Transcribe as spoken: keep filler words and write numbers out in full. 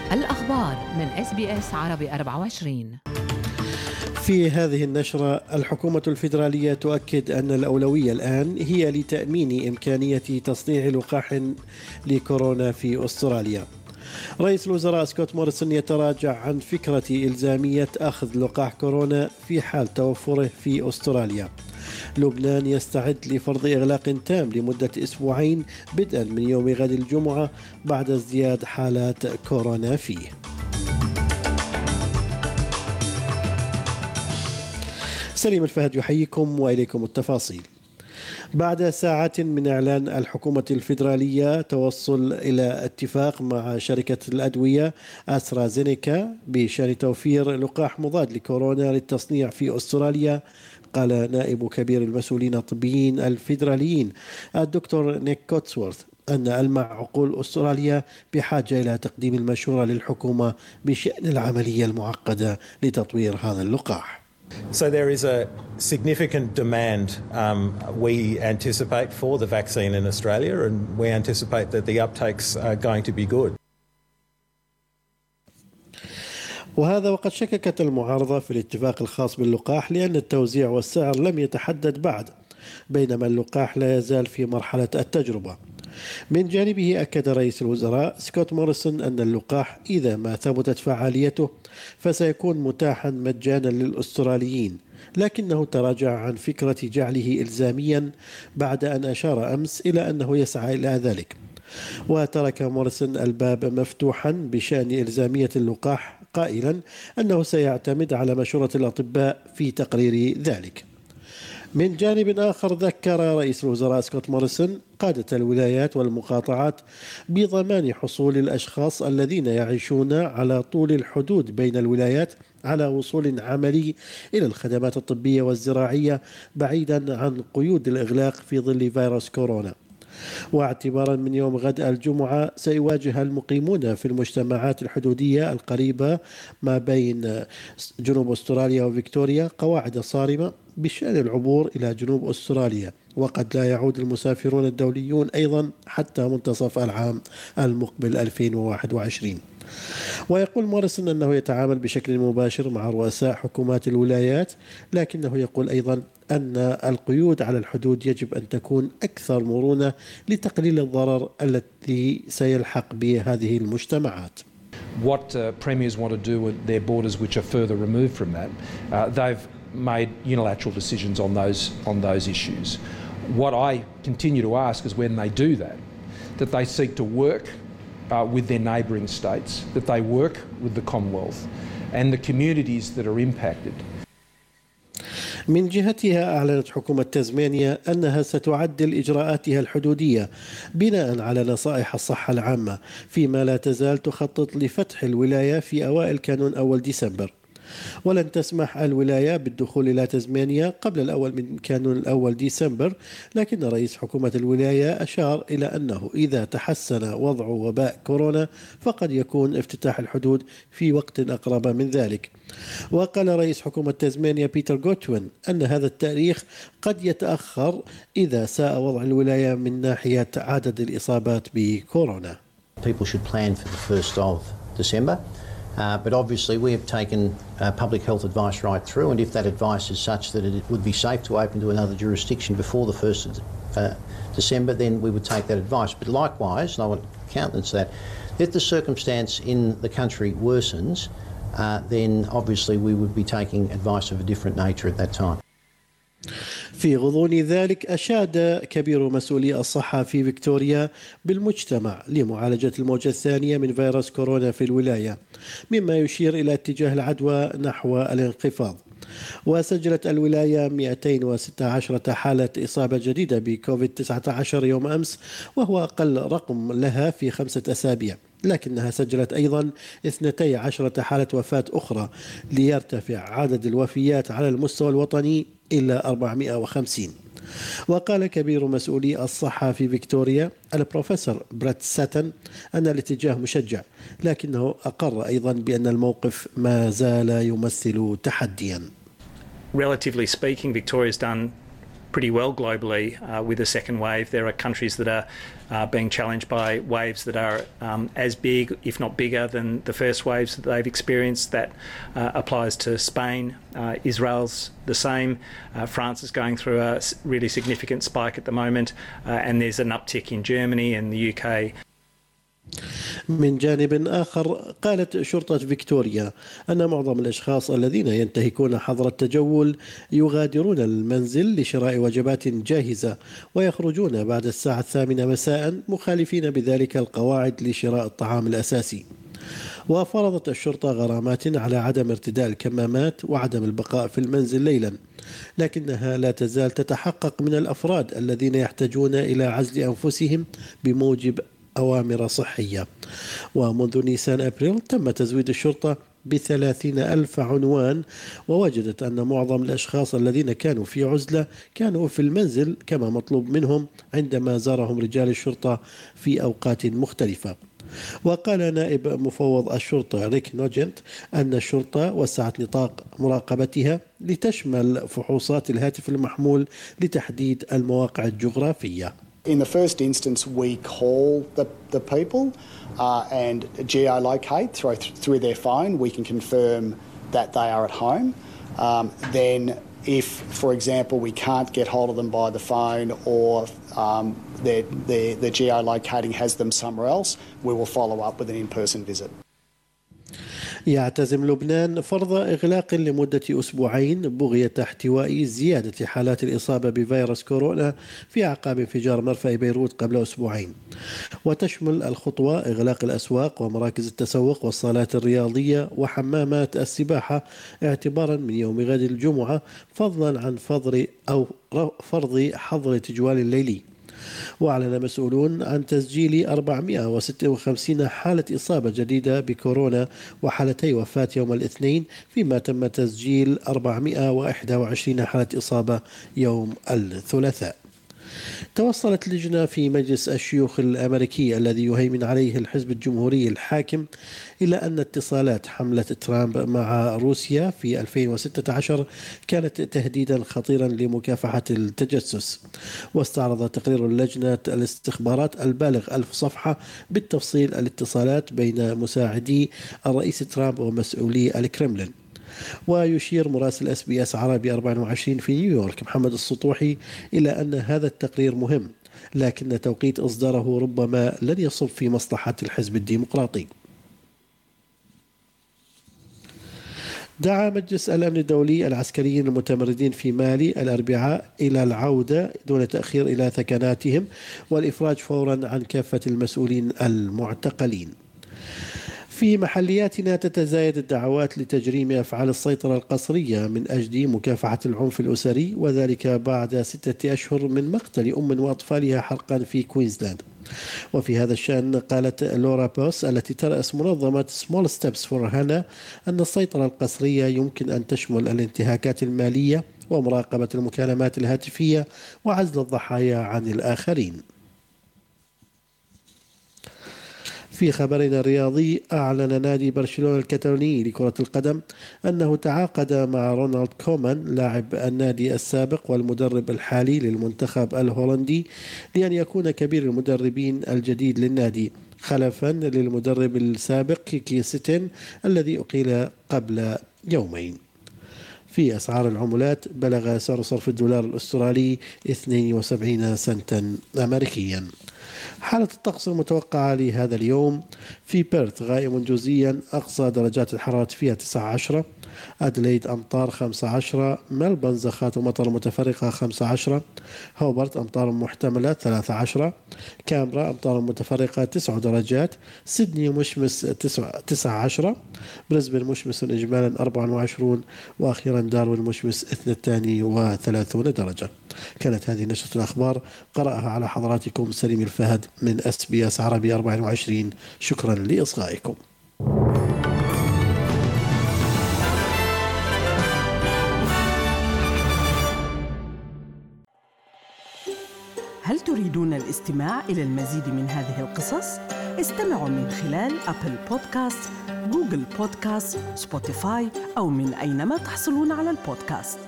الأخبار من إس بي إس عربي أربعة وعشرين. في هذه النشرة، الحكومة الفيدرالية تؤكد أن الأولوية الآن هي لتأمين إمكانية تصنيع لقاح لكورونا في أستراليا. رئيس الوزراء سكوت موريسون يتراجع عن فكرة إلزامية أخذ لقاح كورونا في حال توفره في أستراليا. لبنان يستعد لفرض إغلاق تام لمدة أسبوعين بدءا من يوم غد الجمعة بعد ازدياد حالات كورونا فيه. سليم الفهد يحييكم وإليكم التفاصيل. بعد ساعات من إعلان الحكومة الفيدرالية توصل إلى اتفاق مع شركة الأدوية أسترازينيكا بشأن توفير لقاح مضاد لكورونا للتصنيع في أستراليا، قال نائب كبير المسؤولين الطبيين الفيدراليين الدكتور نيك كوتسورث أن المعقول أستراليا بحاجة إلى تقديم المشورة للحكومة بشأن العملية المعقدة لتطوير هذا اللقاح. So there is a significant demand um, we anticipate for the vaccine in Australia, and we anticipate that the uptakes are going to be good. وهذا وقد شككت المعارضة في الاتفاق الخاص باللقاح لأن التوزيع والسعر لم يتحدد بعد، بينما اللقاح لا يزال في مرحلة التجربة. من جانبه أكد رئيس الوزراء سكوت موريسون أن اللقاح إذا ما ثبتت فعاليته فسيكون متاحا مجانا للأستراليين، لكنه تراجع عن فكرة جعله إلزاميا بعد أن أشار أمس إلى أنه يسعى إلى ذلك. وترك موريسون الباب مفتوحا بشأن إلزامية اللقاح، قائلا أنه سيعتمد على مشورة الأطباء في تقرير ذلك. من جانب آخر، ذكر رئيس الوزراء سكوت موريسون قادة الولايات والمقاطعات بضمان حصول الأشخاص الذين يعيشون على طول الحدود بين الولايات على وصول عملي إلى الخدمات الطبية والزراعية بعيدا عن قيود الإغلاق في ظل فيروس كورونا. واعتبارا من يوم غد الجمعة سيواجه المقيمون في المجتمعات الحدودية القريبة ما بين جنوب أستراليا وفيكتوريا قواعد صارمة بشأن العبور إلى جنوب أستراليا، وقد لا يعود المسافرون الدوليون أيضا حتى منتصف العام المقبل ألفين وواحد وعشرين. ويقول موريسون أنه يتعامل بشكل مباشر مع رؤساء حكومات الولايات، لكنه يقول أيضا أن القيود على الحدود يجب أن تكون أكثر مرونة لتقليل الضرر الذي سيلحق بهذه المجتمعات. What uh, premiers want to do with their borders which are further removed from that, uh, they've made unilateral decisions on those on those issues. What I continue to ask is when they do that, that they seek to work uh, with their neighbouring states, that they work with the Commonwealth and the communities that are impacted. من جهتها أعلنت حكومة تزمانيا أنها ستعدل إجراءاتها الحدودية بناء على نصائح الصحة العامة، فيما لا تزال تخطط لفتح الولاية في أوائل كانون أول ديسمبر. ولن تسمح الولاية بالدخول إلى تزمانيا قبل الأول من كانون الأول ديسمبر، لكن رئيس حكومة الولاية أشار إلى أنه إذا تحسن وضع وباء كورونا فقد يكون افتتاح الحدود في وقت أقرب من ذلك. وقال رئيس حكومة تزمانيا بيتر غوتوين أن هذا التاريخ قد يتأخر إذا ساء وضع الولاية من ناحية عدد الإصابات بكورونا. People should plan for the first of December. Uh, but obviously we have taken uh, public health advice right through, and if that advice is such that it would be safe to open to another jurisdiction before the first of uh, December, then we would take that advice. But likewise, and I want to countenance that, if the circumstance in the country worsens, uh, then obviously we would be taking advice of a different nature at that time. في غضون ذلك، أشاد كبير مسؤولي الصحة في فيكتوريا بالمجتمع لمعالجة الموجة الثانية من فيروس كورونا في الولاية، مما يشير إلى اتجاه العدوى نحو الانخفاض. وسجلت الولاية مئتين وستة عشر حالة إصابة جديدة بكوفيد تسعة عشر يوم أمس، وهو أقل رقم لها في خمسة أسابيع، لكنها سجلت أيضا اثنتي عشرة حالة وفاة أخرى ليرتفع عدد الوفيات على المستوى الوطني إلى أربعمئة وخمسين. وقال كبير مسؤولي الصحة في فيكتوريا البروفيسور بريت ساتن أن الاتجاه مشجع، لكنه أقر أيضا بأن الموقف ما زال يمثل تحديا. Relatively speaking, Victoria's done pretty well globally uh, with the second wave. There are countries that are uh, being challenged by waves that are um, as big, if not bigger, than the first waves that they've experienced. That uh, applies to Spain. Uh, Israel's the same. Uh, France is going through a really significant spike at the moment, uh, and there's an uptick in Germany and the U K. من جانب آخر قالت شرطة فيكتوريا أن معظم الأشخاص الذين ينتهكون حظر التجول يغادرون المنزل لشراء وجبات جاهزة ويخرجون بعد الساعة الثامنة مساء مخالفين بذلك القواعد لشراء الطعام الأساسي. وفرضت الشرطة غرامات على عدم ارتداء الكمامات وعدم البقاء في المنزل ليلا، لكنها لا تزال تتحقق من الأفراد الذين يحتاجون إلى عزل أنفسهم بموجب أوامر صحية. ومنذ نيسان أبريل تم تزويد الشرطة بثلاثين ألف عنوان، ووجدت أن معظم الأشخاص الذين كانوا في عزلة كانوا في المنزل كما مطلوب منهم عندما زارهم رجال الشرطة في أوقات مختلفة. وقال نائب مفوض الشرطة ريك نوجنت أن الشرطة وسعت نطاق مراقبتها لتشمل فحوصات الهاتف المحمول لتحديد المواقع الجغرافية. In the first instance, we call the, the people uh, and geolocate through, through their phone. We can confirm that they are at home. Um, then if, for example, we can't get hold of them by the phone or um, the geolocating has them somewhere else, we will follow up with an in-person visit. يعتزم لبنان فرض إغلاق لمدة أسبوعين بغية احتواء زيادة حالات الإصابة بفيروس كورونا في أعقاب انفجار مرفأ بيروت قبل أسبوعين. وتشمل الخطوة إغلاق الأسواق ومراكز التسوق والصالات الرياضية وحمامات السباحة اعتبارا من يوم غد الجمعة، فضلا عن فرض أو فرض حظر تجوال الليلي. وأعلن مسؤولون عن تسجيل أربعمائة وستة وخمسين حالة إصابة جديدة بكورونا وحالتي وفاة يوم الاثنين، فيما تم تسجيل أربعمائة وواحد وعشرين حالة إصابة يوم الثلاثاء. توصلت لجنة في مجلس الشيوخ الأمريكي الذي يهيمن عليه الحزب الجمهوري الحاكم إلى أن اتصالات حملة ترامب مع روسيا في ألفين وستة عشر كانت تهديدا خطيرا لمكافحة التجسس. واستعرض تقرير اللجنة الاستخبارات البالغ ألف صفحة بالتفصيل الاتصالات بين مساعدي الرئيس ترامب ومسؤولي الكرملين. ويشير مراسل اس بي اس عربي أربعة وعشرين في نيويورك محمد السطوحي إلى أن هذا التقرير مهم، لكن توقيت إصداره ربما لن يصب في مصلحة الحزب الديمقراطي. دعا مجلس الأمن الدولي العسكريين المتمردين في مالي الأربعاء إلى العودة دون تأخير إلى ثكناتهم والإفراج فورا عن كافة المسؤولين المعتقلين. في محلياتنا تتزايد الدعوات لتجريم أفعال السيطرة القسرية من أجل مكافحة العنف الأسري، وذلك بعد ستة أشهر من مقتل أم وأطفالها حرقا في كوينزلاند. وفي هذا الشأن قالت لورا بوس التي ترأس منظمة Small Steps for Hannah أن السيطرة القسرية يمكن أن تشمل الانتهاكات المالية ومراقبة المكالمات الهاتفية وعزل الضحايا عن الآخرين. في خبرنا الرياضي، أعلن نادي برشلونة الكتالوني لكرة القدم أنه تعاقد مع رونالد كومان لاعب النادي السابق والمدرب الحالي للمنتخب الهولندي لأن يكون كبير المدربين الجديد للنادي، خلفا للمدرب السابق كيكي ستين الذي أقيل قبل يومين. في أسعار العملات، بلغ سعر صرف الدولار الأسترالي اثنين وسبعين سنتا أمريكيا. حالة الطقس المتوقعة لهذا اليوم: في بيرث غائم جزئيا، أقصى درجات الحرارة فيها تسعة عشر، أدليد أمطار خمسة عشر، ملبورن زخات ومطر متفرقة خمسة عشر، هوبرت أمطار محتملة ثلاثة عشر، كامبرا أمطار متفرقة تسع درجات، سيدني مشمس تسعة عشر، بريسبن مشمس إجمالا أربعة وعشرين، وأخيرا داروين مشمس اثنتان وثلاثون درجة. كانت هذه نشرة الأخبار، قرأها على حضراتكم سليم الفهد من اس بي اس عربي أربعة وعشرين. شكرا لإصغائكم. هل تريدون الاستماع إلى المزيد من هذه القصص؟ استمعوا من خلال أبل بودكاست، جوجل بودكاست، سبوتيفاي أو من أينما تحصلون على البودكاست.